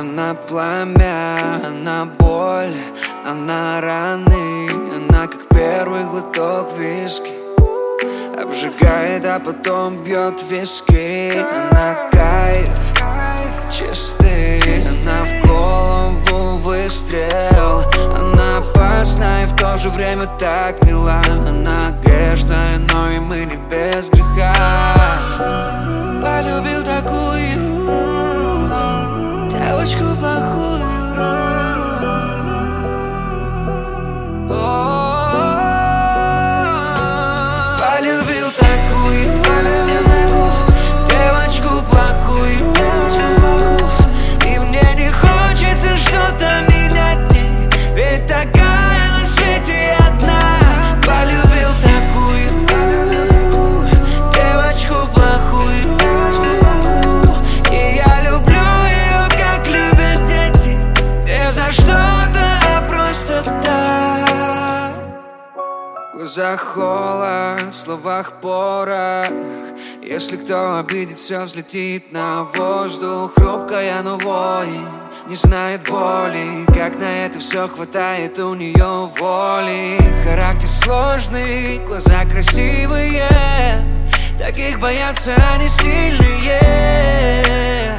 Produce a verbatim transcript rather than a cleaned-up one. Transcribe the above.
Она пламя, она боль, она раны. Она как первый глоток виски, обжигает, а потом бьет виски. Она кайф чистый, она в голову выстрел. Она опасна и в то же время так мила. Она грешная, но и мы не без греха. Полюбил такую девочку плохую. Полюбил такую девочку плохую. И мне не хочется что-то менять в ней, ведь такая на свете одна. Полюбил такую девочку плохую. И я люблю ее, как любят дети, не за что-то, а просто так. В глазах холод, в словах порох. Если кто обидит, все взлетит на воздух. Хрупкая, но воин, не знает боли. Как на это все хватает у нее воли. Характер сложный, глаза красивые, таких боятся они сильные.